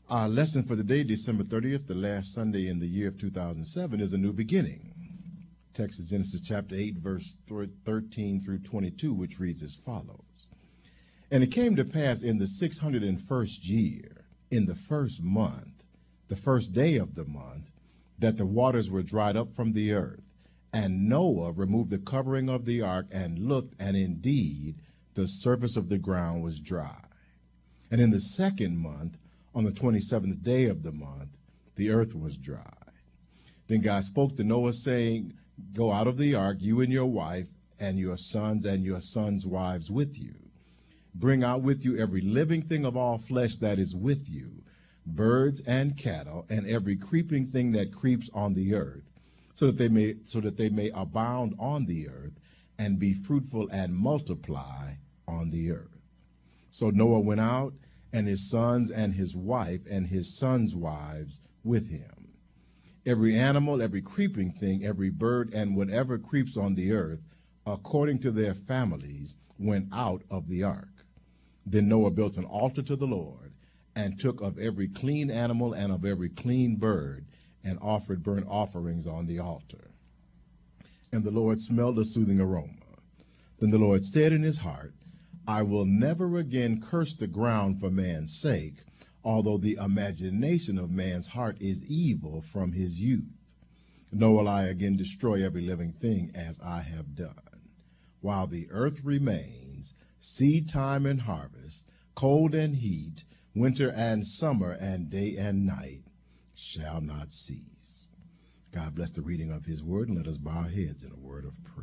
Our lesson for today, December 30th, the last Sunday in the year of 2007, is a new beginning. Text is Genesis chapter 8, verse 13 through 22, which reads as follows. And it came to pass in the 601st year, in the first month, the first day of the month, that the waters were dried up from the earth. And Noah removed the covering of the ark and looked, and indeed the surface of the ground was dry. And in the second month, on the 27th day of the month, the earth was dry. Then God spoke to Noah, saying, Go out of the ark, you and your wife, and your sons' wives with you. Bring out with you every living thing of all flesh that is with you, birds and cattle, and every creeping thing that creeps on the earth, so that they may abound on the earth, and be fruitful and multiply on the earth. So Noah went out, and his sons and his wife and his sons' wives with him. Every animal, every creeping thing, every bird, and whatever creeps on the earth, according to their families, went out of the ark. Then Noah built an altar to the Lord, and took of every clean animal and of every clean bird, and offered burnt offerings on the altar. And the Lord smelled a soothing aroma. Then the Lord said in his heart, I will never again curse the ground for man's sake, although the imagination of man's heart is evil from his youth. Nor will I again destroy every living thing as I have done. While the earth remains, seed time and harvest, cold and heat, winter and summer, and day and night shall not cease. God bless the reading of his word, and let us bow our heads in a word of prayer.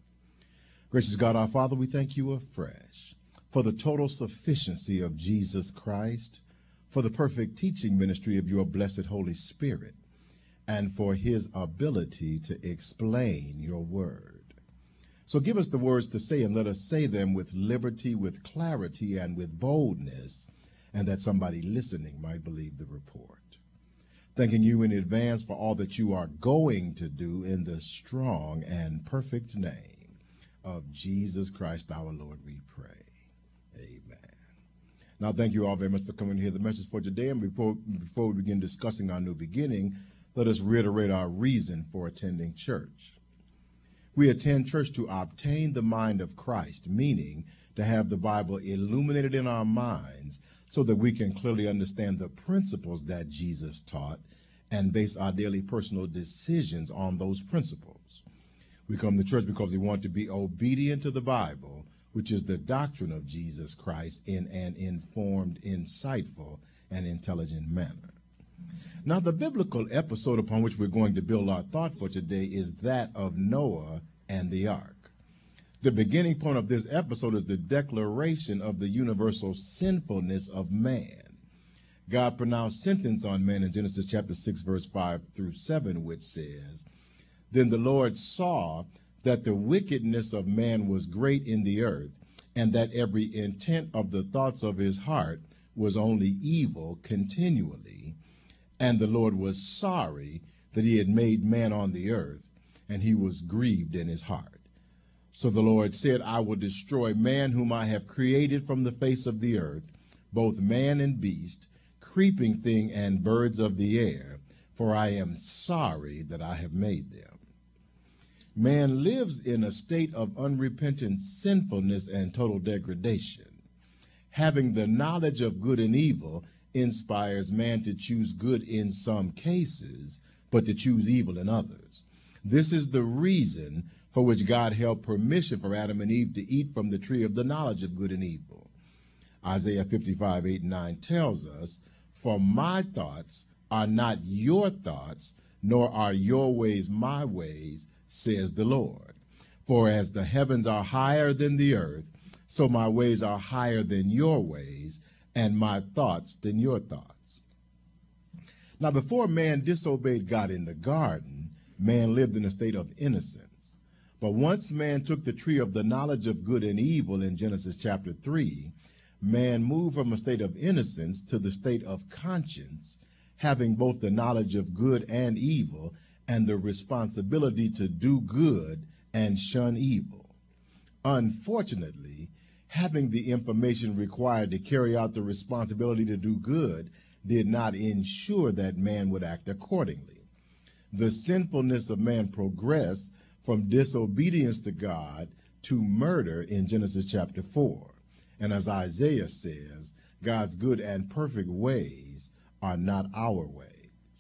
Gracious God, our Father, we thank you afresh for the total sufficiency of Jesus Christ, for the perfect teaching ministry of your blessed Holy Spirit, and for his ability to explain your word. So give us the words to say, and let us say them with liberty, with clarity, and with boldness, and that somebody listening might believe the report. Thanking you in advance for all that you are going to do in the strong and perfect name of Jesus Christ our Lord, we pray. Amen. Now, thank you all very much for coming to hear the message for today. And before we begin discussing our new beginning, let us reiterate our reason for attending church. We attend church to obtain the mind of Christ, meaning to have the Bible illuminated in our minds so that we can clearly understand the principles that Jesus taught and base our daily personal decisions on those principles. We come to church because we want to be obedient to the Bible, which is the doctrine of Jesus Christ, in an informed, insightful, and intelligent manner. Now, the biblical episode upon which we're going to build our thought for today is that of Noah and the ark. The beginning point of this episode is the declaration of the universal sinfulness of man. God pronounced sentence on man in Genesis chapter 6, verse 5 through 7, which says, Then the Lord saw that the wickedness of man was great in the earth, and that every intent of the thoughts of his heart was only evil continually. And the Lord was sorry that he had made man on the earth, and he was grieved in his heart. So the Lord said, I will destroy man whom I have created from the face of the earth, both man and beast, creeping thing and birds of the air, for I am sorry that I have made them. Man lives in a state of unrepentant sinfulness and total degradation. Having the knowledge of good and evil inspires man to choose good in some cases, but to choose evil in others. This is the reason for which God held permission for Adam and Eve to eat from the tree of the knowledge of good and evil. Isaiah 55, 8 and 9 tells us, For my thoughts are not your thoughts, nor are your ways my ways, says the Lord. For as the heavens are higher than the earth, so my ways are higher than your ways, and my thoughts than your thoughts. Now, before man disobeyed God in the garden, man lived in a state of innocence. But once man took the tree of the knowledge of good and evil in Genesis chapter 3, man moved from a state of innocence to the state of conscience, having both the knowledge of good and evil, and the responsibility to do good and shun evil. Unfortunately, having the information required to carry out the responsibility to do good did not ensure that man would act accordingly. The sinfulness of man progressed from disobedience to God to murder in Genesis chapter 4. And as Isaiah says, God's good and perfect ways are not our ways.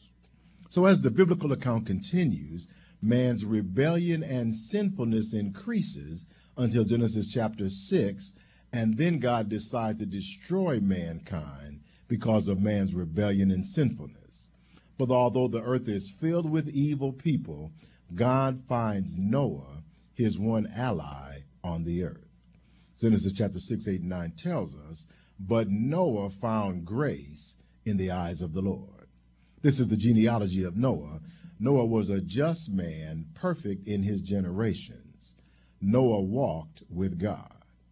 So as the biblical account continues, man's rebellion and sinfulness increases until Genesis chapter 6, and then God decides to destroy mankind because of man's rebellion and sinfulness. But although the earth is filled with evil people, God finds Noah, his one ally, on the earth. Genesis chapter 6, 8, and 9 tells us, but Noah found grace in the eyes of the Lord. This is the genealogy of Noah. Noah was a just man, perfect in his generations. Noah walked with God.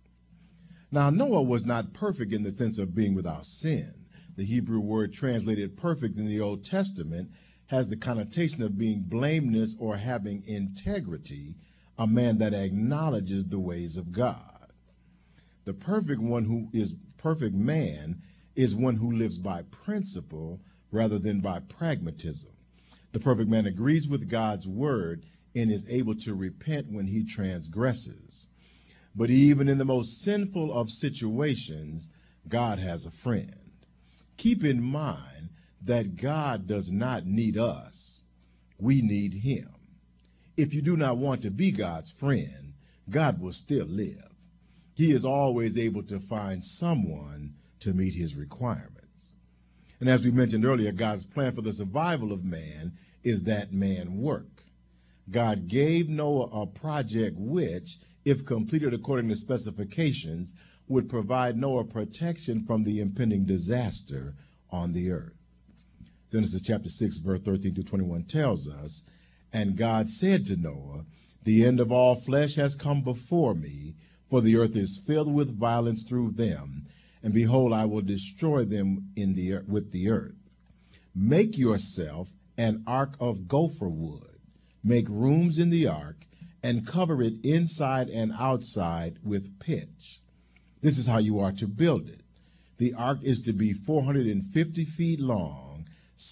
Now, Noah was not perfect in the sense of being without sin. The Hebrew word translated perfect in the Old Testament has the connotation of being blameless or having integrity, a man that acknowledges the ways of God. The perfect one who is perfect man is one who lives by principle rather than by pragmatism. The perfect man agrees with God's word and is able to repent when he transgresses. But even in the most sinful of situations, God has a friend. Keep in mind that God does not need us. We need him. If you do not want to be God's friend, God will still live. He is always able to find someone to meet his requirements. And as we mentioned earlier, God's plan for the survival of man is that man work. God gave Noah a project which, if completed according to specifications, would provide Noah protection from the impending disaster on the earth. Genesis chapter 6, verse 13 to 21 tells us, and God said to Noah, the end of all flesh has come before me, for the earth is filled with violence through them, and behold, I will destroy them with the earth. Make yourself an ark of gopher wood. Make rooms in the ark, and cover it inside and outside with pitch. This is how you are to build it. The ark is to be 450 feet long,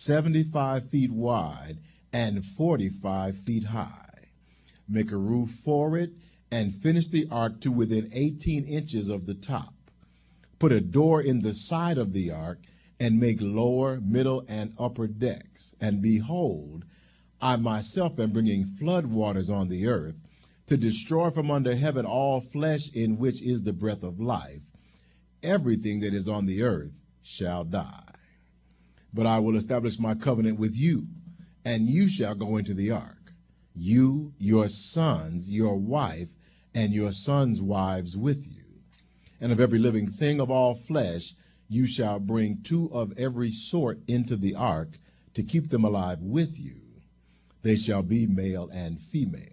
75 feet wide, and 45 feet high. Make a roof for it, and finish the ark to within 18 inches of the top. Put a door in the side of the ark, and make lower, middle, and upper decks. And behold, I myself am bringing flood waters on the earth, to destroy from under heaven all flesh in which is the breath of life. Everything that is on the earth shall die. But I will establish my covenant with you, and you shall go into the ark, you, your sons, your wife, and your sons' wives with you. And of every living thing of all flesh, you shall bring 2 of every sort into the ark to keep them alive with you. They shall be male and female.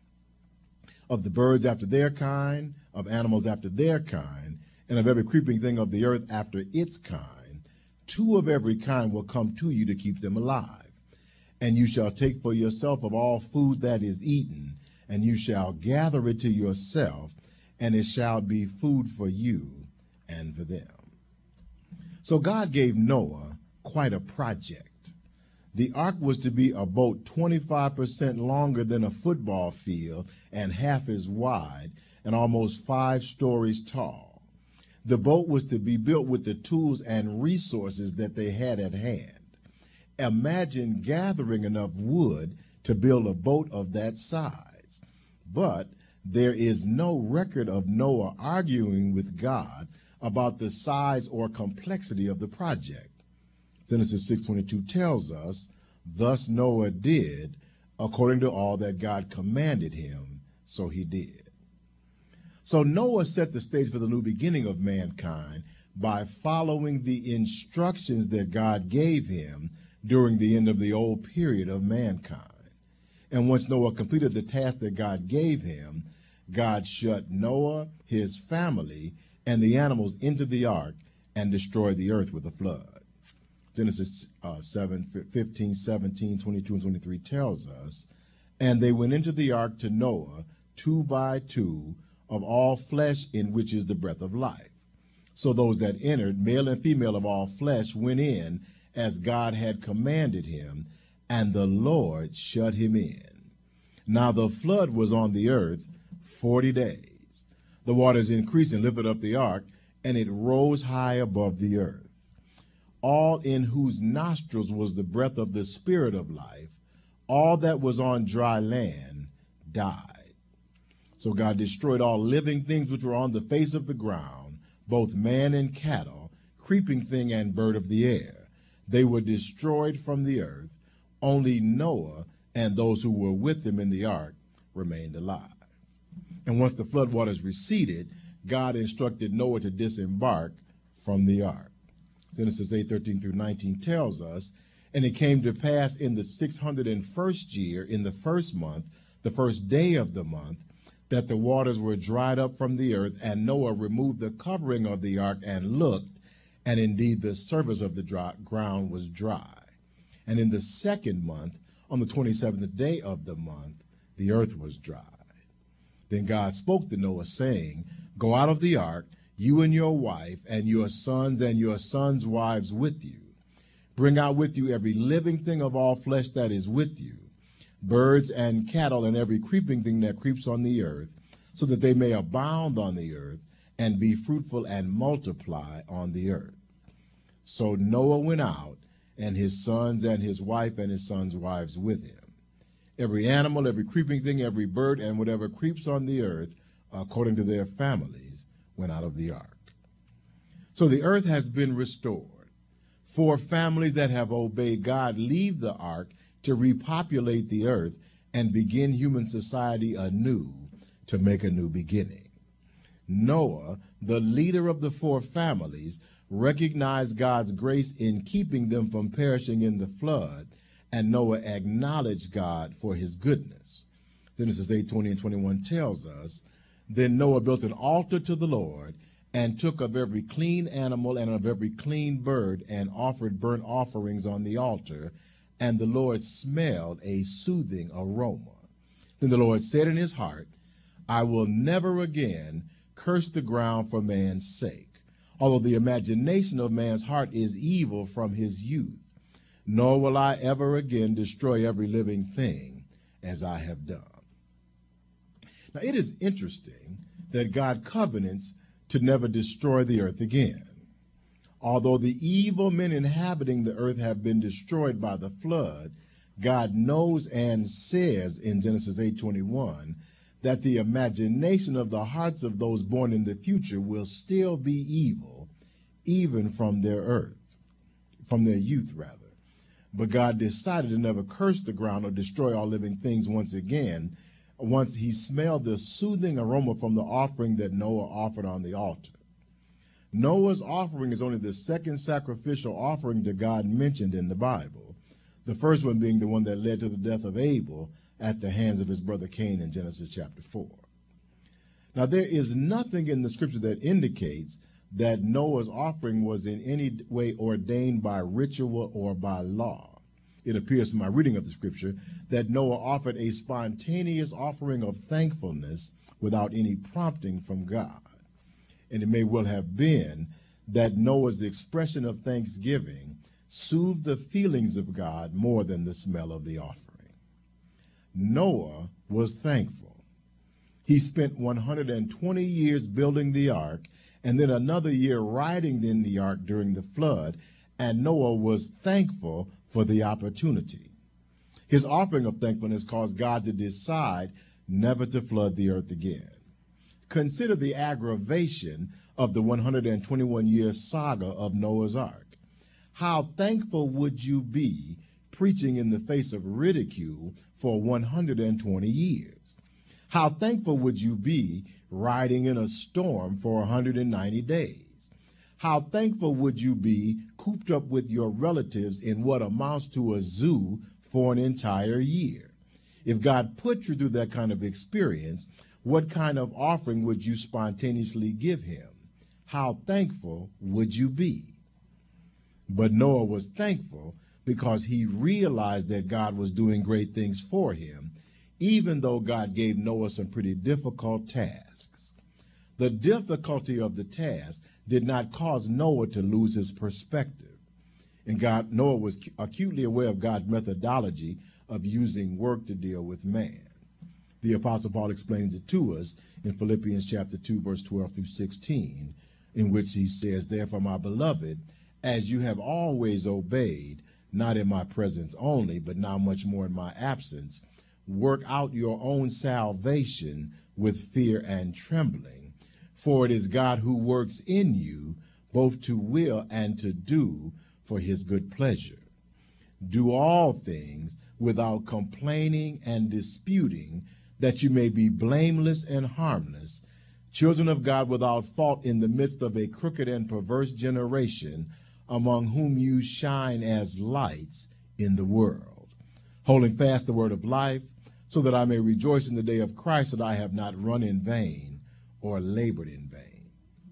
Of the birds after their kind, of animals after their kind, and of every creeping thing of the earth after its kind, 2 of every kind will come to you to keep them alive. And you shall take for yourself of all food that is eaten, and you shall gather it to yourself, and it shall be food for you and for them. So God gave Noah quite a project. The ark was to be a boat 25% longer than a football field and half as wide and almost 5 stories tall. The boat was to be built with the tools and resources that they had at hand. Imagine gathering enough wood to build a boat of that size. But there is no record of Noah arguing with God about the size or complexity of the project. Genesis 6:22 tells us, thus Noah did according to all that God commanded him, so he did. So Noah set the stage for the new beginning of mankind by following the instructions that God gave him during the end of the old period of mankind. And once Noah completed the task that God gave him, God shut Noah, his family, and the animals into the ark and destroyed the earth with a flood. Genesis 7:15, 17, 22, and 23 tells us, and they went into the ark to Noah, 2 by 2, of all flesh in which is the breath of life. So those that entered, male and female of all flesh, went in as God had commanded him, and the Lord shut him in. Now the flood was on the earth 40 days. The waters increased and lifted up the ark, and it rose high above the earth. All in whose nostrils was the breath of the Spirit of life, all that was on dry land died. So God destroyed all living things which were on the face of the ground, both man and cattle, creeping thing and bird of the air. They were destroyed from the earth. Only Noah and those who were with him in the ark remained alive. And once the floodwaters receded, God instructed Noah to disembark from the ark. Genesis 8:13 through 19 tells us, and it came to pass in the 601st year, in the first month, the first day of the month, that the waters were dried up from the earth, and Noah removed the covering of the ark and looked, and indeed the surface of the ground was dry. And in the second month, on the 27th day of the month, the earth was dry. Then God spoke to Noah, saying, Go out of the ark, you and your wife, and your sons' wives with you. Bring out with you every living thing of all flesh that is with you, birds and cattle and every creeping thing that creeps on the earth, so that they may abound on the earth and be fruitful and multiply on the earth. So Noah went out, and his sons and his wife and his sons' wives with him. Every animal, every creeping thing, every bird, and whatever creeps on the earth, according to their families, went out of the ark. So the earth has been restored. 4 families that have obeyed God leave the ark to repopulate the earth and begin human society anew, to make a new beginning. Noah, the leader of the 4 families, recognized God's grace in keeping them from perishing in the flood, and Noah acknowledged God for his goodness. Genesis 8:20 and 21 tells us, Then Noah built an altar to the Lord, and took of every clean animal and of every clean bird, and offered burnt offerings on the altar, and the Lord smelled a soothing aroma. Then the Lord said in his heart, I will never again curse the ground for man's sake, although the imagination of man's heart is evil from his youth. Nor will I ever again destroy every living thing as I have done. Now it is interesting that God covenants to never destroy the earth again. Although the evil men inhabiting the earth have been destroyed by the flood, God knows and says in Genesis 8:21 that the imagination of the hearts of those born in the future will still be evil, even from their youth rather. But God decided to never curse the ground or destroy all living things once again, once he smelled the soothing aroma from the offering that Noah offered on the altar. Noah's offering is only the second sacrificial offering to God mentioned in the Bible, the first one being the one that led to the death of Abel at the hands of his brother Cain in Genesis chapter 4. Now, there is nothing in the scripture that indicates that Noah's offering was in any way ordained by ritual or by law. It appears from my reading of the scripture that Noah offered a spontaneous offering of thankfulness without any prompting from God. And it may well have been that Noah's expression of thanksgiving soothed the feelings of God more than the smell of the offering. Noah was thankful. He spent 120 years building the ark, and then another year riding in the ark during the flood, and Noah was thankful for the opportunity. His offering of thankfulness caused God to decide never to flood the earth again. Consider the aggravation of the 121-year saga of Noah's ark. How thankful would you be preaching in the face of ridicule for 120 years? How thankful would you be riding in a storm for 190 days? How thankful would you be cooped up with your relatives in what amounts to a zoo for an entire year? If God put you through that kind of experience, what kind of offering would you spontaneously give him? How thankful would you be? But Noah was thankful because he realized that God was doing great things for him, even though God gave Noah some pretty difficult tasks. The difficulty of the task did not cause Noah to lose his perspective. And Noah was acutely aware of God's methodology of using work to deal with man. The Apostle Paul explains it to us in Philippians chapter 2, verse 12 through 16, in which he says, "Therefore, my beloved, as you have always obeyed, not in my presence only, but now much more in my absence, work out your own salvation with fear and trembling. For it is God who works in you, both to will and to do for his good pleasure. Do all things without complaining and disputing, that you may be blameless and harmless, children of God without fault in the midst of a crooked and perverse generation, among whom you shine as lights in the world, holding fast the word of life, so that I may rejoice in the day of Christ, that I have not run in vain or labored in vain."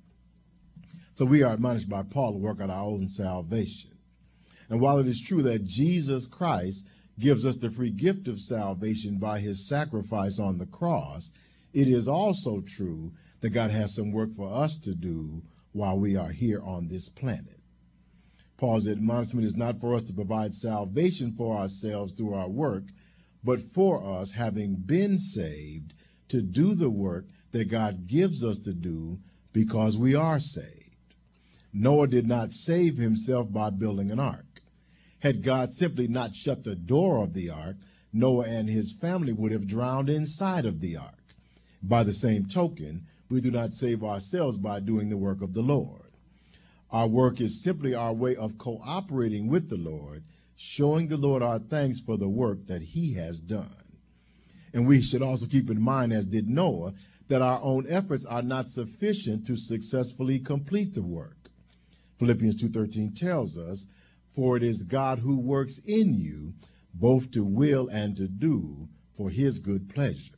So we are admonished by Paul to work out our own salvation. And while it is true that Jesus Christ gives us the free gift of salvation by his sacrifice on the cross, it is also true that God has some work for us to do while we are here on this planet. Paul's admonishment is not for us to provide salvation for ourselves through our work, but for us, having been saved, to do the work that God gives us to do because we are saved. Noah did not save himself by building an ark. Had God simply not shut the door of the ark, Noah and his family would have drowned inside of the ark. By the same token, we do not save ourselves by doing the work of the Lord. Our work is simply our way of cooperating with the Lord, showing the Lord our thanks for the work that he has done. And we should also keep in mind, as did Noah, that our own efforts are not sufficient to successfully complete the work. Philippians 2:13 tells us, "For it is God who works in you, both to will and to do for his good pleasure."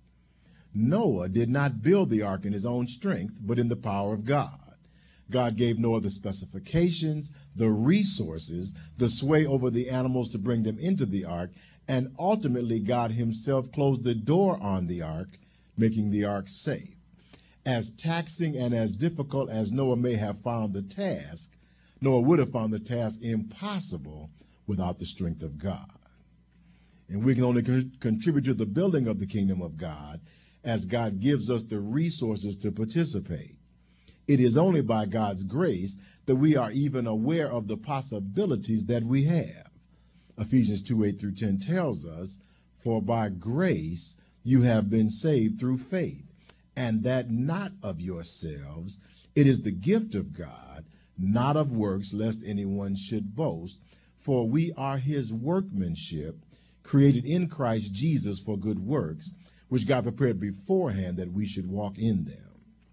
Noah did not build the ark in his own strength, but in the power of God. God gave Noah the specifications, the resources, the sway over the animals to bring them into the ark, and ultimately God himself closed the door on the ark, making the ark safe. As taxing and as difficult as Noah may have found the task, Noah would have found the task impossible without the strength of God. And we can only contribute to the building of the kingdom of God as God gives us the resources to participate. It is only by God's grace that we are even aware of the possibilities that we have. Ephesians 2:8 through 10 tells us, "For by grace you have been saved through faith, and that not of yourselves. It is the gift of God, not of works, lest anyone should boast. For we are his workmanship, created in Christ Jesus for good works, which God prepared beforehand that we should walk in them."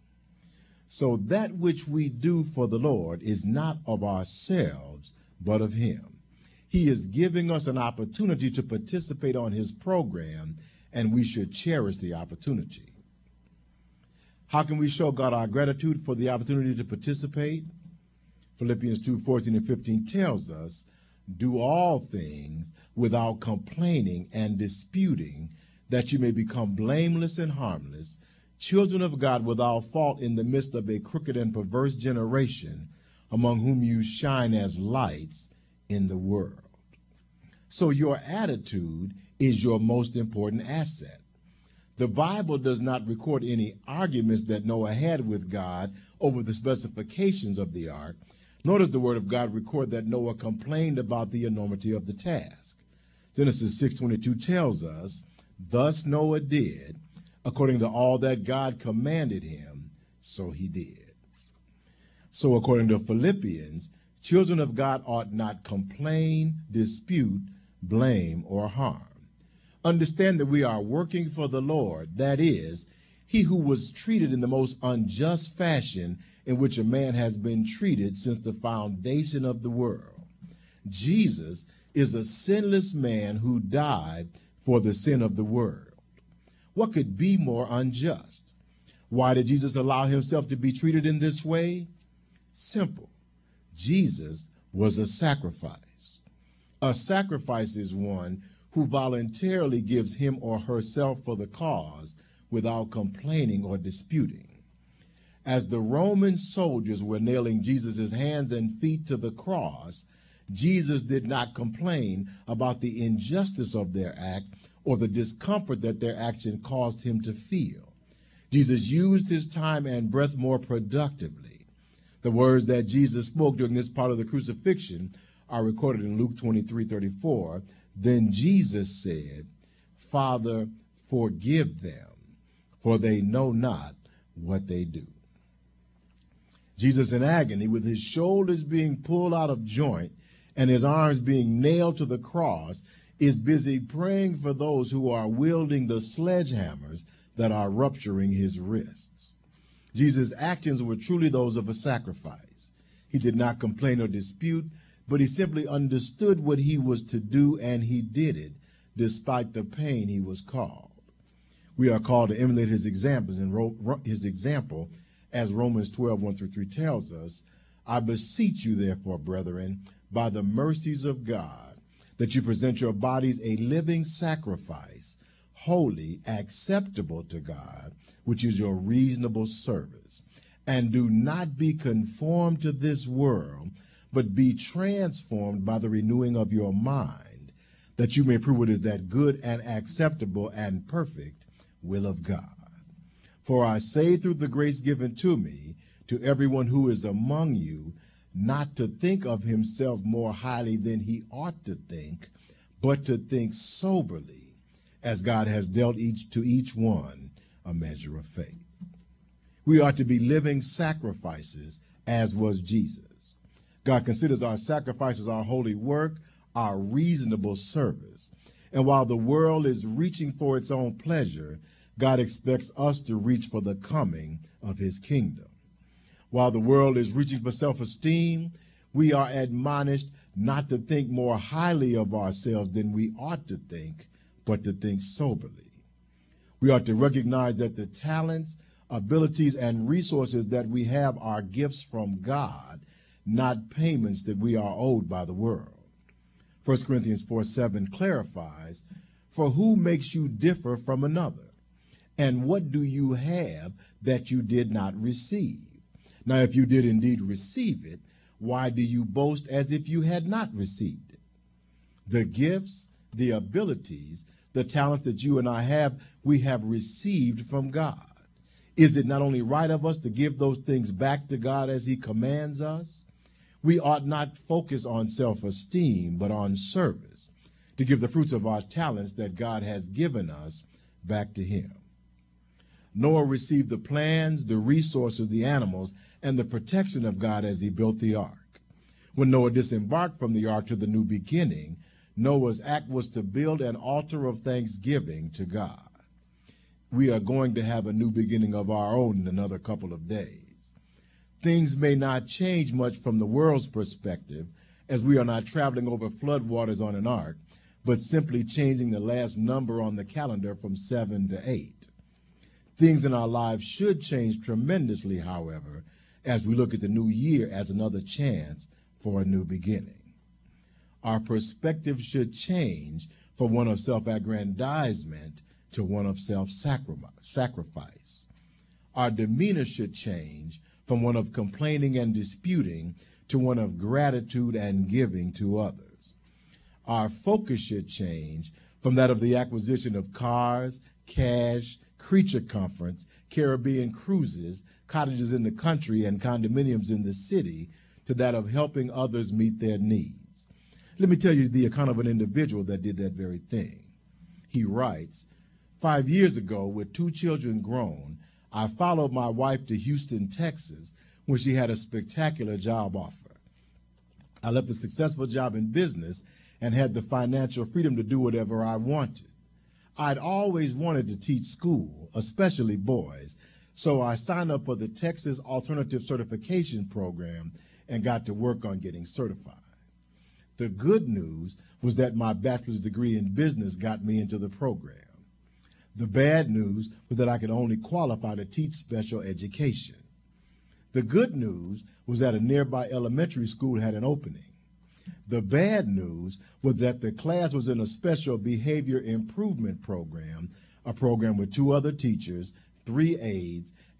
So that which we do for the Lord is not of ourselves, but of him. He is giving us an opportunity to participate on his program, and we should cherish the opportunity. How can we show God our gratitude for the opportunity to participate? Philippians 2:14 and 15 tells us, "Do all things without complaining and disputing, that you may become blameless and harmless, children of God without fault in the midst of a crooked and perverse generation, among whom you shine as lights in the world." So your attitude is your most important asset. The Bible does not record any arguments that Noah had with God over the specifications of the ark, nor does the word of God record that Noah complained about the enormity of the task. Genesis 6:22 tells us, "Thus Noah did, according to all that God commanded him, so he did." So according to Philippians, children of God ought not complain, dispute, blame, or harm. Understand that we are working for the Lord, that is, he who was treated in the most unjust fashion in which a man has been treated since the foundation of the world. Jesus is a sinless man who died for the sin of the world. What could be more unjust? Why did Jesus allow himself to be treated in this way? Simple. Jesus was a sacrifice. A sacrifice is one who voluntarily gives him or herself for the cause without complaining or disputing. As the Roman soldiers were nailing Jesus' hands and feet to the cross, Jesus did not complain about the injustice of their act or the discomfort that their action caused him to feel. Jesus used his time and breath more productively. The words that Jesus spoke during this part of the crucifixion are recorded in Luke 23:34. Then Jesus said, "Father, forgive them, for they know not what they do." Jesus in agony, with his shoulders being pulled out of joint and his arms being nailed to the cross, is busy praying for those who are wielding the sledgehammers that are rupturing his wrists. Jesus' actions were truly those of a sacrifice. He did not complain or dispute, but he simply understood what he was to do, and he did it despite the pain he was called. We are called to emulate his examples, and his example, as Romans 12:1-3 tells us, "I beseech you, therefore, brethren, by the mercies of God, that you present your bodies a living sacrifice, holy, acceptable to God, which is your reasonable service. And do not be conformed to this world, but be transformed by the renewing of your mind, that you may prove what is that good and acceptable and perfect will of God. For I say through the grace given to me, to everyone who is among you, not to think of himself more highly than he ought to think, but to think soberly, as God has dealt to each one a measure of faith." We are to be living sacrifices, as was Jesus. God considers our sacrifices our holy work, our reasonable service. And while the world is reaching for its own pleasure, God expects us to reach for the coming of his kingdom. While the world is reaching for self-esteem, we are admonished not to think more highly of ourselves than we ought to think, but to think soberly. We ought to recognize that the talents, abilities, and resources that we have are gifts from God, not payments that we are owed by the world. 1 Corinthians 4:7 clarifies, "For who makes you differ from another? And what do you have that you did not receive? Now, if you did indeed receive it, why do you boast as if you had not received it?" The gifts, the abilities, the talents that you and I have, we have received from God. Is it not only right of us to give those things back to God as he commands us? We ought not focus on self-esteem, but on service, to give the fruits of our talents that God has given us back to him. Noah received the plans, the resources, the animals, and the protection of God as he built the ark. When Noah disembarked from the ark to the new beginning, Noah's act was to build an altar of thanksgiving to God. We are going to have a new beginning of our own in another couple of days. Things may not change much from the world's perspective, as we are not traveling over floodwaters on an ark, but simply changing the last number on the calendar from 7 to 8. Things in our lives should change tremendously, however, as we look at the new year as another chance for a new beginning. Our perspective should change from one of self-aggrandizement to one of self-sacrifice. Our demeanor should change from one of complaining and disputing to one of gratitude and giving to others. Our focus should change from that of the acquisition of cars, cash, creature comforts, Caribbean cruises, cottages in the country, and condominiums in the city, to that of helping others meet their needs. Let me tell you the account of an individual that did that very thing. He writes, 5 years ago, with 2 children grown, I followed my wife to Houston, Texas, where she had a spectacular job offer. I left a successful job in business and had the financial freedom to do whatever I wanted. I'd always wanted to teach school, especially boys, so I signed up for the Texas Alternative Certification Program and got to work on getting certified. The good news was that my bachelor's degree in business got me into the program. The bad news was that I could only qualify to teach special education. The good news was that a nearby elementary school had an opening. The bad news was that the class was in a special behavior improvement program, a program with 2 other teachers, 3 aides,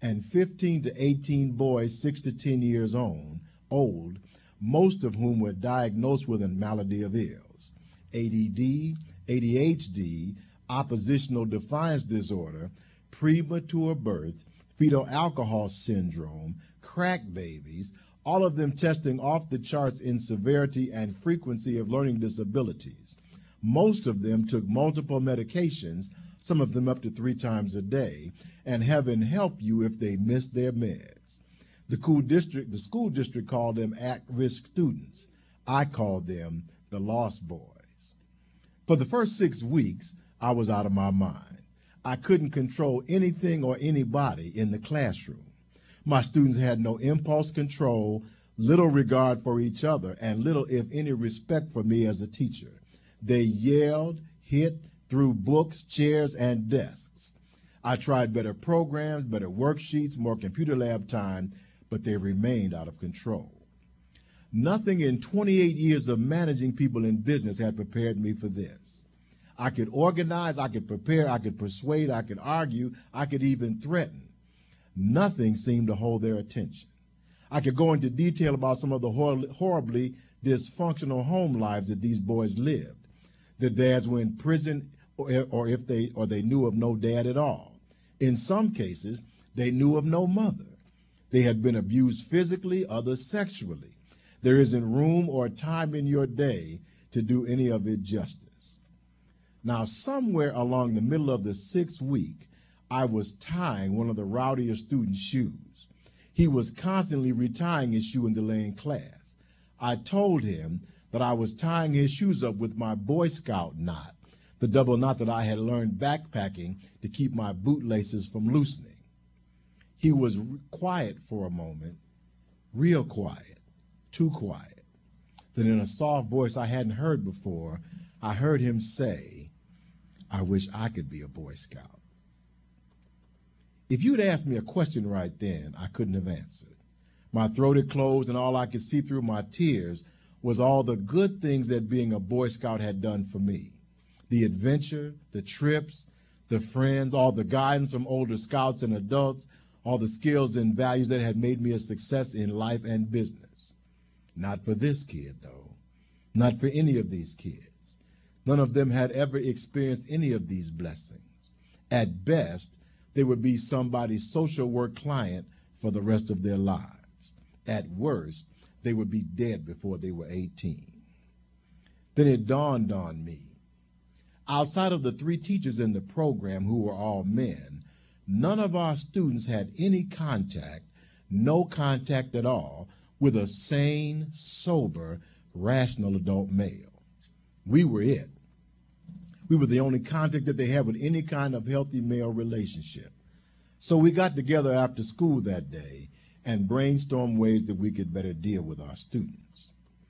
and 15 to 18 boys 6 to 10 years old, most of whom were diagnosed with a malady of ills: ADD, ADHD, oppositional defiance disorder, premature birth, fetal alcohol syndrome, crack babies, all of them testing off the charts in severity and frequency of learning disabilities. Most of them took multiple medications, some of them up to 3 times a day, and heaven help you if they missed their meds. The school district called them at-risk students. I called them the lost boys. For the first 6 weeks, I was out of my mind. I couldn't control anything or anybody in the classroom. My students had no impulse control, little regard for each other, and little, if any, respect for me as a teacher. They yelled, hit, threw books, chairs, and desks. I tried better programs, better worksheets, more computer lab time, but they remained out of control. Nothing in 28 years of managing people in business had prepared me for this. I could organize, I could prepare, I could persuade, I could argue, I could even threaten. Nothing seemed to hold their attention. I could go into detail about some of the horribly dysfunctional home lives that these boys lived. The dads were in prison, or they knew of no dad at all. In some cases, they knew of no mother. They had been abused physically, others sexually. There isn't room or time in your day to do any of it justice. Now, somewhere along the middle of the 6th week, I was tying one of the rowdier students' shoes. He was constantly retying his shoe and delaying class. I told him that I was tying his shoes up with my Boy Scout knot, the double knot that I had learned backpacking to keep my bootlaces from loosening. He was quiet for a moment, real quiet, too quiet. Then in a soft voice I hadn't heard before, I heard him say, "I wish I could be a Boy Scout." If you'd asked me a question right then, I couldn't have answered. My throat had closed, and all I could see through my tears was all the good things that being a Boy Scout had done for me. The adventure, the trips, the friends, all the guidance from older scouts and adults, all the skills and values that had made me a success in life and business. Not for this kid, though. Not for any of these kids. None of them had ever experienced any of these blessings. At best, they would be somebody's social work client for the rest of their lives. At worst, they would be dead before they were 18. Then it dawned on me. Outside of the 3 teachers in the program who were all men, none of our students had any contact, no contact at all, with a sane, sober, rational adult male. We were it. We were the only contact that they had with any kind of healthy male relationship. So we got together after school that day and brainstormed ways that we could better deal with our students.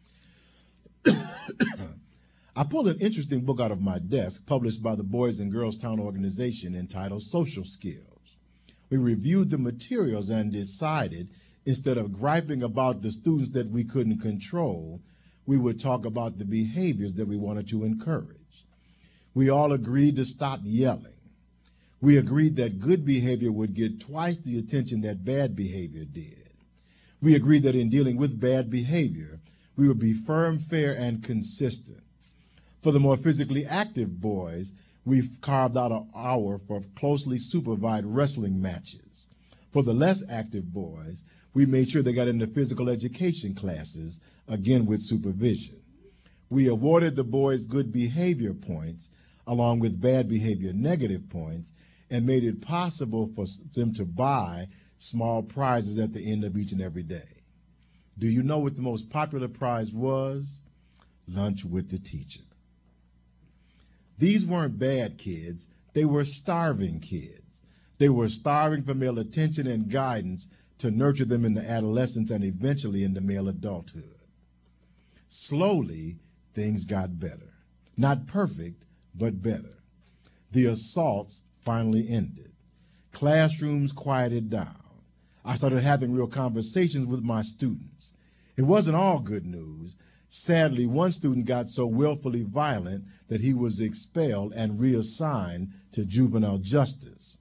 I pulled an interesting book out of my desk published by the Boys and Girls Town organization entitled Social Skills. We reviewed the materials and decided, instead of griping about the students that we couldn't control, we would talk about the behaviors that we wanted to encourage. We all agreed to stop yelling. We agreed that good behavior would get twice the attention that bad behavior did. We agreed that in dealing with bad behavior, we would be firm, fair, and consistent. For the more physically active boys, we've carved out an hour for closely supervised wrestling matches. For the less active boys, we made sure they got into physical education classes, again with supervision. We awarded the boys good behavior points, along with bad behavior negative points, and made it possible for them to buy small prizes at the end of each and every day. Do you know what the most popular prize was? Lunch with the teacher. These weren't bad kids, they were starving kids. They were starving for male attention and guidance to nurture them into adolescence and eventually into male adulthood. Slowly, things got better. Not perfect, but better. The assaults finally ended. Classrooms quieted down. I started having real conversations with my students. It wasn't all good news. Sadly, one student got so willfully violent that he was expelled and reassigned to juvenile justice.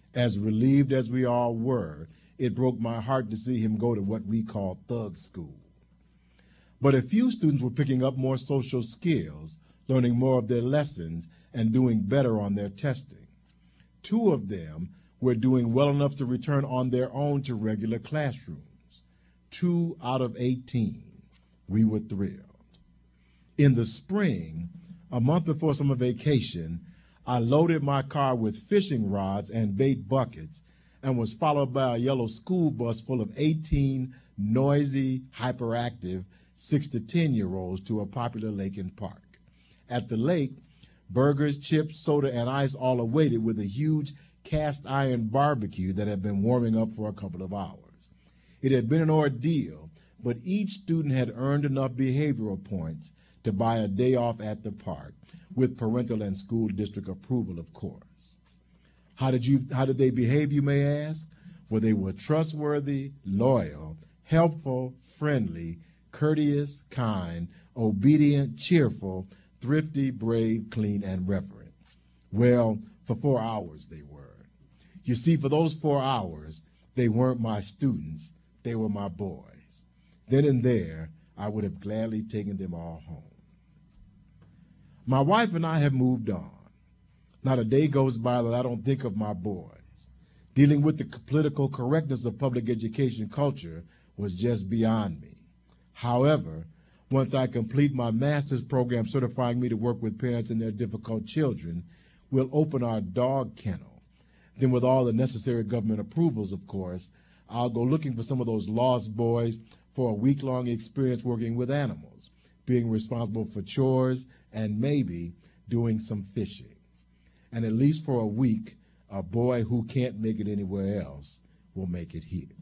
As relieved as we all were, it broke my heart to see him go to what we call thug school. But a few students were picking up more social skills, learning more of their lessons, and doing better on their testing. 2 of them were doing well enough to return on their own to regular classrooms. 2 out of 18. We were thrilled. In the spring, a month before summer vacation, I loaded my car with fishing rods and bait buckets and was followed by a yellow school bus full of 18 noisy, hyperactive 6 to 10-year-olds to a popular lake and park. At the lake, burgers, chips, soda, and ice all awaited with a huge cast iron barbecue that had been warming up for a couple of hours. It had been an ordeal, but each student had earned enough behavioral points to buy a day off at the park, with parental and school district approval, of course. How did they behave, you may ask? Well, they were trustworthy, loyal, helpful, friendly, courteous, kind, obedient, cheerful, thrifty, brave, clean, and reverent. Well, for 4 hours they were. You see, for those 4 hours, they weren't my students, they were my boys. Then and there, I would have gladly taken them all home. My wife and I have moved on. Not a day goes by that I don't think of my boys. Dealing with the political correctness of public education culture was just beyond me. However, once I complete my master's program certifying me to work with parents and their difficult children, we'll open our dog kennel. Then with all the necessary government approvals, of course, I'll go looking for some of those lost boys for a week-long experience working with animals, being responsible for chores, and maybe doing some fishing. And at least for a week, a boy who can't make it anywhere else will make it here.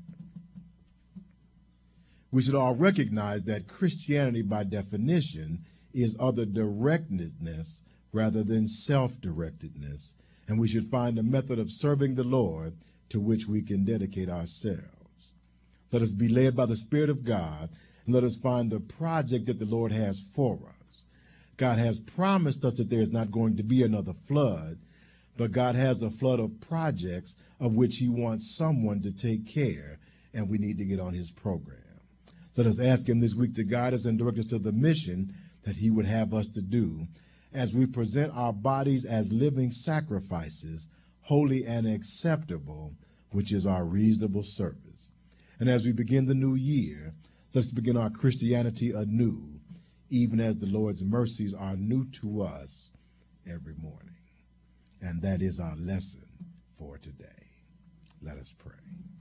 We should all recognize that Christianity, by definition, is other directedness rather than self-directedness, and we should find a method of serving the Lord to which we can dedicate ourselves. Let us be led by the Spirit of God, and let us find the project that the Lord has for us. God has promised us that there is not going to be another flood, but God has a flood of projects of which he wants someone to take care, and we need to get on his program. Let us ask him this week to guide us and direct us to the mission that he would have us to do as we present our bodies as living sacrifices, holy and acceptable, which is our reasonable service. And as we begin the new year, let's begin our Christianity anew, even as the Lord's mercies are new to us every morning. And that is our lesson for today. Let us pray.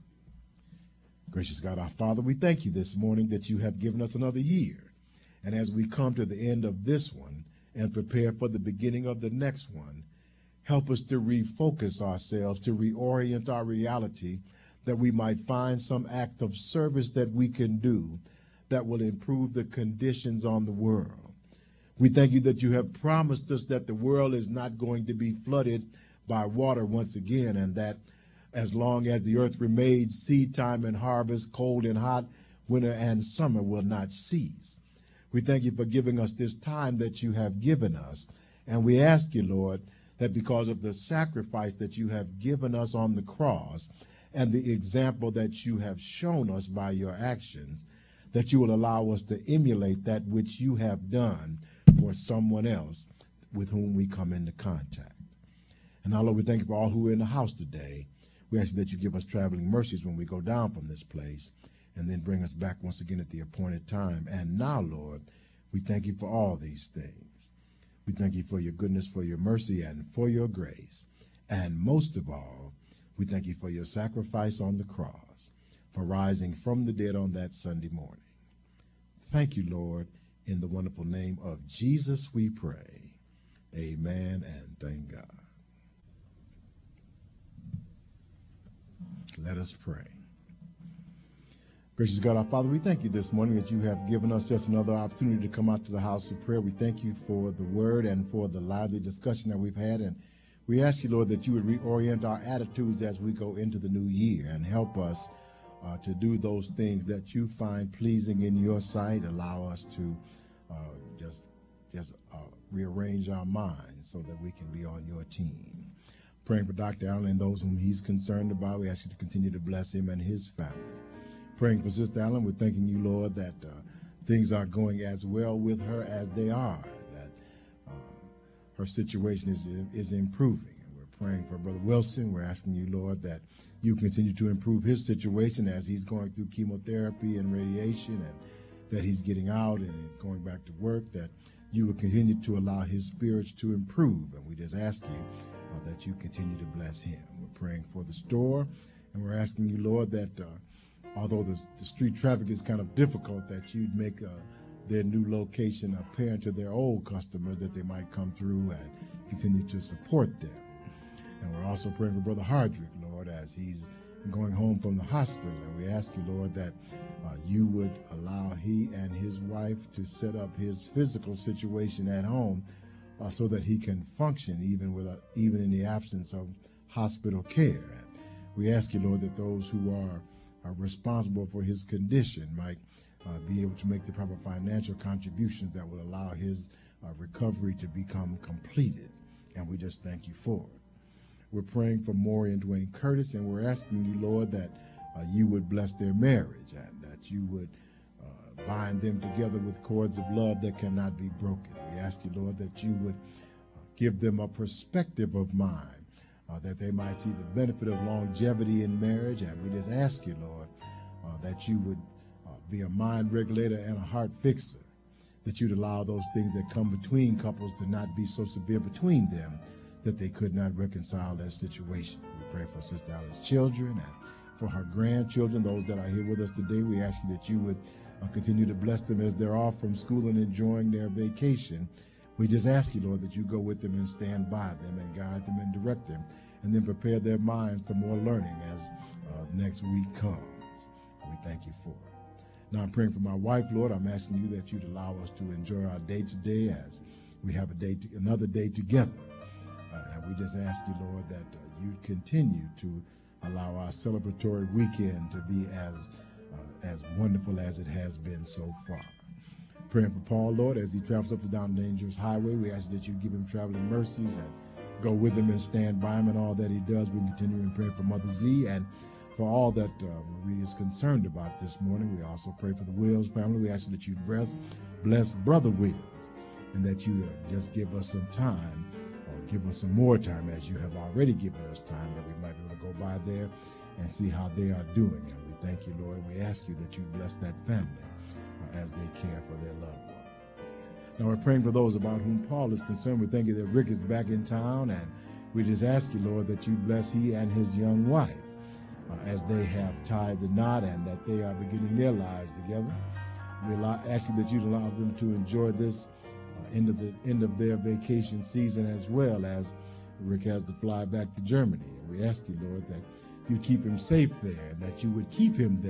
Gracious God, our Father, we thank you this morning that you have given us another year. And as we come to the end of this one and prepare for the beginning of the next one, help us to refocus ourselves, to reorient our reality, that we might find some act of service that we can do that will improve the conditions on the world. We thank you that you have promised us that the world is not going to be flooded by water once again, and that as long as the earth remains, seed time and harvest, cold and hot, winter and summer will not cease. We thank you for giving us this time that you have given us, and we ask you, Lord, that because of the sacrifice that you have given us on the cross and the example that you have shown us by your actions, that you will allow us to emulate that which you have done for someone else with whom we come into contact. And now, Lord, we thank you for all who are in the house today. We ask that you give us traveling mercies when we go down from this place, and then bring us back once again at the appointed time. And now, Lord, we thank you for all these things. We thank you for your goodness, for your mercy, and for your grace. And most of all, we thank you for your sacrifice on the cross, for rising from the dead on that Sunday morning. Thank you, Lord. In the wonderful name of Jesus we pray. Amen, and thank God. Let us pray. Gracious God, our Father, we thank you this morning that you have given us just another opportunity to come out to the house of prayer. We thank you for the word and for the lively discussion that we've had. And we ask you, Lord, that you would reorient our attitudes as we go into the new year and help us to do those things that you find pleasing in your sight. Allow us to just rearrange our minds so that we can be on your team. Praying for Dr. Allen and those whom he's concerned about. We ask you to continue to bless him and his family. Praying for Sister Allen, we're thanking you, Lord, that things are going as well with her as they are, that her situation is improving. And we're praying for Brother Wilson. We're asking you, Lord, that you continue to improve his situation as he's going through chemotherapy and radiation, and that he's getting out and he's going back to work, that you will continue to allow his spirits to improve. And we just ask you that you continue to bless him. We're praying for the store, and we're asking you, Lord, that although the street traffic is kind of difficult, that you'd make their new location apparent to their old customers, that they might come through and continue to support them. And we're also praying for Brother Hardrick, Lord, as he's going home from the hospital. And we ask you, Lord, that you would allow he and his wife to set up his physical situation at home so that he can function even in the absence of hospital care. We ask you, Lord, that those who are responsible for his condition might be able to make the proper financial contributions that will allow his recovery to become completed. And we just thank you for it. We're praying for Maury and Dwayne Curtis, and we're asking you, Lord, that you would bless their marriage and that you would bind them together with cords of love that cannot be broken. We ask you, Lord, that you would give them a perspective of mind, that they might see the benefit of longevity in marriage. And we just ask you, Lord, that you would be a mind regulator and a heart fixer, that you'd allow those things that come between couples to not be so severe between them that they could not reconcile their situation. We pray for Sister Alice's children and for her grandchildren, those that are here with us today. We ask you that you would continue to bless them as they're off from school and enjoying their vacation. We just ask you, Lord, that you go with them and stand by them and guide them and direct them, and then prepare their minds for more learning as next week comes. We thank you for it. Now I'm praying for my wife, Lord. I'm asking you that you'd allow us to enjoy our day today as we have another day together. And we just ask you, Lord, that you'd continue to allow our celebratory weekend to be as wonderful as it has been so far. Praying for Paul, Lord, as he travels up and down the dangerous highway. We ask that you give him traveling mercies and go with him and stand by him in all that he does. We continue in prayer for Mother Z and for all that Marie is concerned about this morning. We also pray for the Wills family. We ask that you bless Brother Wills, and that you just give us some time, or give us some more time, as you have already given us time, that we might be able to go by there and see how they are doing. And we thank you, Lord, and we ask you that you bless that family as they care for their loved one. Now we're praying for those about whom Paul is concerned. We thank you that Rick is back in town, and we just ask you, Lord, that you bless he and his young wife as they have tied the knot and that they are beginning their lives together. We ask you that you allow them to enjoy this end of their vacation season, as well as Rick has to fly back to Germany. And we ask you, Lord, that you keep him safe there, and that you would keep him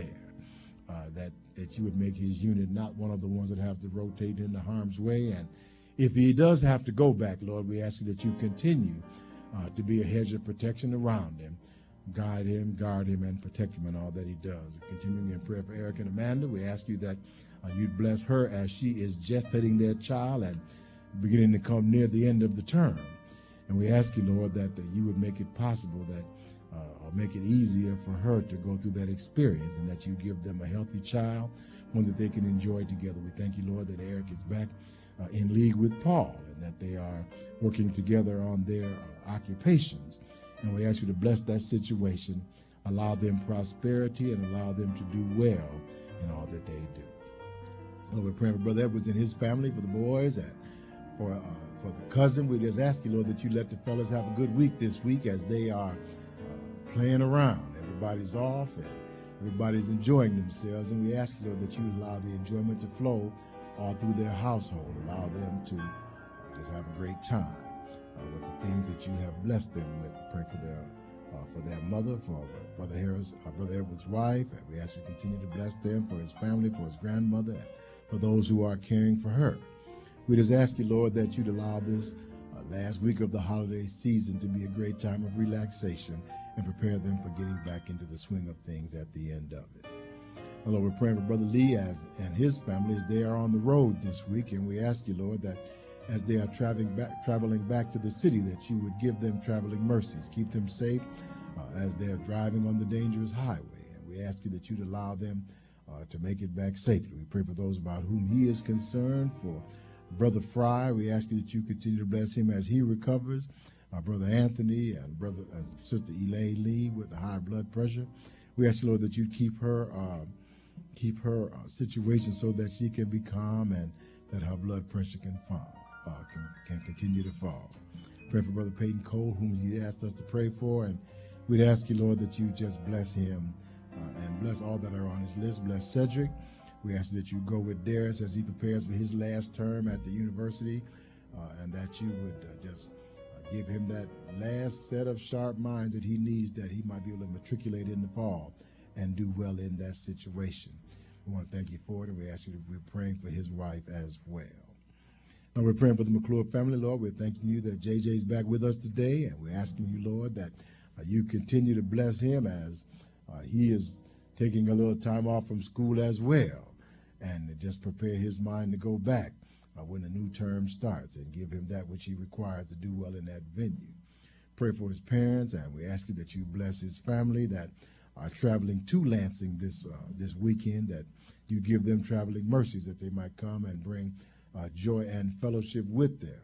there, that you would make his unit not one of the ones that have to rotate into harm's way. And if he does have to go back, Lord, we ask you that you continue to be a hedge of protection around him, guide him, guard him, and protect him in all that he does. Continuing in prayer for Eric and Amanda, we ask you that you'd bless her as she is gestating their child and beginning to come near the end of the term. And we ask you, Lord, that you would make it possible that, or make it easier for her to go through that experience, and that you give them a healthy child, one that they can enjoy together. We thank you, Lord, that Eric is back in league with Paul, and that they are working together on their occupations. And we ask you to bless that situation, allow them prosperity, and allow them to do well in all that they do. Lord, we're praying for Brother Edwards and his family, for the boys, and for the cousin. We just ask you, Lord, that you let the fellas have a good week this week as they are playing around. Everybody's off and everybody's enjoying themselves. And we ask you, Lord, that you allow the enjoyment to flow all through their household. Allow them to just have a great time with the things that you have blessed them with. Pray for their mother, for Brother Edwards' wife, and we ask you to continue to bless them, for his family, for his grandmother, and for those who are caring for her. We just ask you, Lord, that you'd allow this last week of the holiday season to be a great time of relaxation, and prepare them for getting back into the swing of things at the end of it. Lord, we're praying for Brother Lee and his family as they are on the road this week, and we ask you, Lord, that as they are traveling back to the city, that you would give them traveling mercies, keep them safe as they are driving on the dangerous highway. And we ask you that you'd allow them to make it back safely. We pray for those about whom he is concerned. For Brother Fry, we ask you that you continue to bless him as he recovers. Our Brother Anthony and Sister Elaine Lee with the high blood pressure. We ask you, Lord, that you keep her situation so that she can be calm and that her blood pressure can continue to fall. Pray for Brother Peyton Cole, whom he asked us to pray for, and we'd ask you, Lord, that you just bless him and bless all that are on his list. Bless Cedric. We ask that you go with Darius as he prepares for his last term at the university, and that you would just give him that last set of sharp minds that he needs, that he might be able to matriculate in the fall and do well in that situation. We want to thank you for it, and we ask you to, we're praying for his wife as well. Now we're praying for the McClure family, Lord. We're thanking you that JJ's back with us today, and we're asking you, Lord, that you continue to bless him as he is taking a little time off from school as well, and just prepare his mind to go back when the new term starts, and give him that which he requires to do well in that venue. Pray for his parents, and we ask you that you bless his family that are traveling to Lansing this weekend, that you give them traveling mercies, that they might come and bring joy and fellowship with them.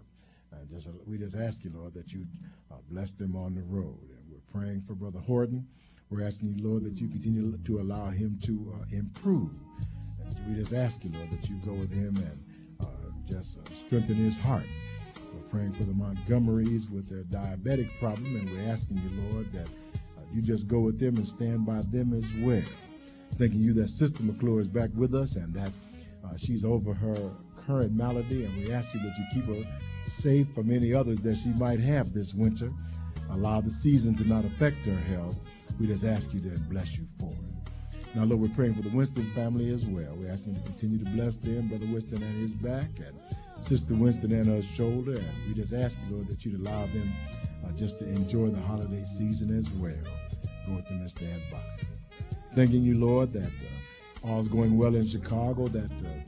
We just ask you, Lord, that you bless them on the road. And we're praying for Brother Horton. We're asking you, Lord, that you continue to allow him to improve. And we just ask you, Lord, that you go with him and just strengthen his heart. We're praying for the Montgomerys with their diabetic problem, and we're asking you, Lord, that you just go with them and stand by them as well. Thanking you that Sister McClure is back with us, and that she's over her current malady, and we ask you that you keep her safe from any others that she might have this winter. Allow the season to not affect her health. We just ask you to bless you for it. Now, Lord, we're praying for the Winston family as well. We're asking you to continue to bless them, Brother Winston and his back, and Sister Winston and her shoulder. And we just ask you, Lord, that you'd allow them just to enjoy the holiday season as well. Go with them and stand by. Thanking you, Lord, that all's going well in Chicago, that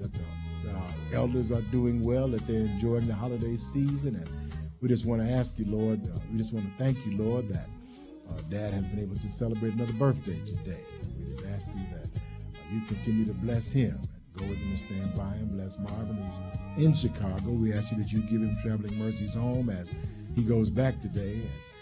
our elders are doing well, that they're enjoying the holiday season. And we just want to ask you, Lord, we just want to thank you, Lord, that Dad has been able to celebrate another birthday today. We just ask you that you continue to bless him. Go with him and stand by him. Bless Marvin, who's in Chicago. We ask you that you give him traveling mercies home as he goes back today.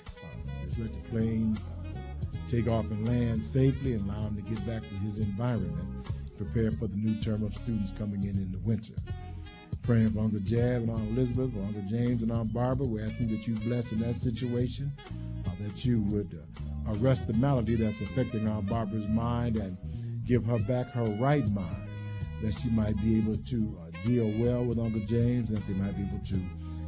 And just let the plane take off and land safely, and allow him to get back to his environment, prepare for the new term of students coming in the winter. Praying for Uncle Jab and Aunt Elizabeth, for Uncle James and Aunt Barbara. We're asking that you bless in that situation, that you would arrest the malady that's affecting Aunt Barbara's mind and give her back her right mind, that she might be able to deal well with Uncle James, and that they might be able to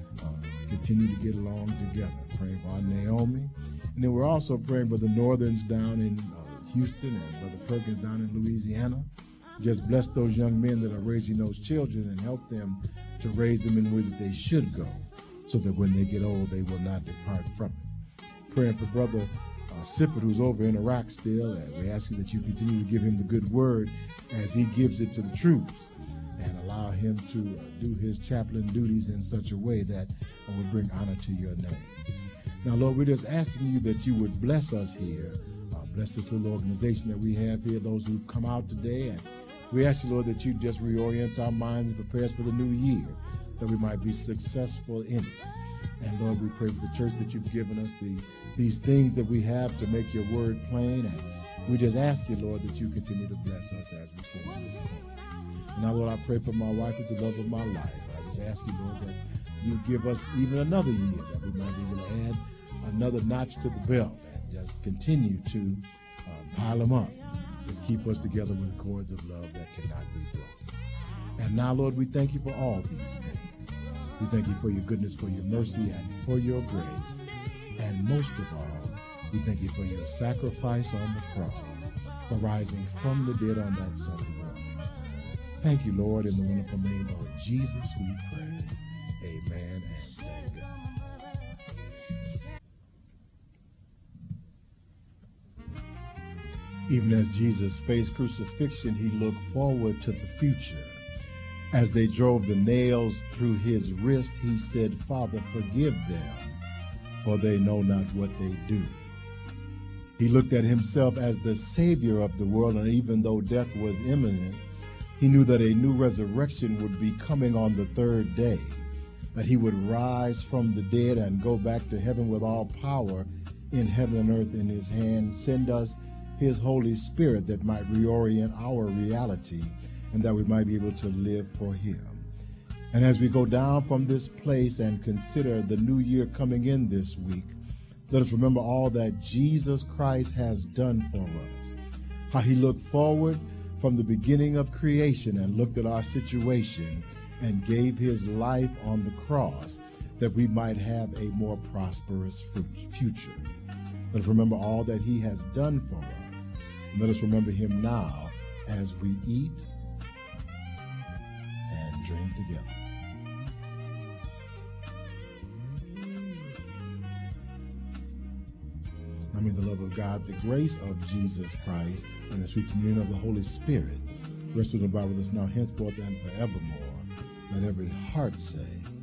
continue to get along together. Praying for Aunt Naomi. And then we're also praying for the Northerns down in Houston and Brother Perkins down in Louisiana. Just bless those young men that are raising those children and help them to raise them in the way that they should go, so that when they get old, they will not depart from it. Praying for Brother Sifford, who's over in Iraq still, and we ask you that you continue to give him the good word as he gives it to the troops, and allow him to do his chaplain duties in such a way that would bring honor to your name. Now, Lord, we're just asking you that you would bless us here. Bless this little organization that we have here, those who've come out today. And we ask you, Lord, that you just reorient our minds and prepare us for the new year, that we might be successful in it. And, Lord, we pray for the church that you've given us these things that we have to make your word plain. And we just ask you, Lord, that you continue to bless us as we stand in this moment. Now, Lord, I pray for my wife with the love of my life. I just ask you, Lord, that you give us even another year, that we might be able to add another notch to the belt and just continue to pile them up. Just keep us together with cords of love that cannot be broken. And now, Lord, we thank you for all these things. We thank you for your goodness, for your mercy, and for your grace. And most of all, we thank you for your sacrifice on the cross, for rising from the dead on that Sunday morning. Thank you, Lord, in the wonderful name of Jesus we pray. Amen and thank God. Even as Jesus faced crucifixion, he looked forward to the future. As they drove the nails through his wrist, he said, Father, forgive them, for they know not what they do. He looked at himself as the Savior of the world, and even though death was imminent, he knew that a new resurrection would be coming on the third day, that he would rise from the dead and go back to heaven with all power in heaven and earth in his hand, send us his Holy Spirit that might reorient our reality and that we might be able to live for him. And as we go down from this place and consider the new year coming in this week, let us remember all that Jesus Christ has done for us, how he looked forward from the beginning of creation and looked at our situation and gave his life on the cross that we might have a more prosperous future. Let us remember all that he has done for us. And let us remember him now as we eat and drink together. I mean, the love of God, the grace of Jesus Christ, and the sweet communion of the Holy Spirit rest with and abide with us now, henceforth, and forevermore. Let every heart say,